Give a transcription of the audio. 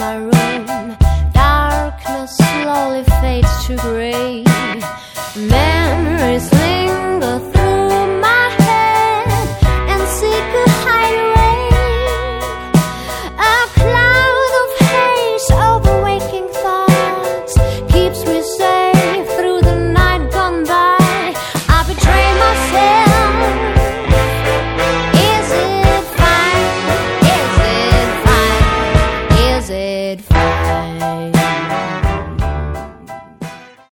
my room. Darkness slowly fades to gray. Memories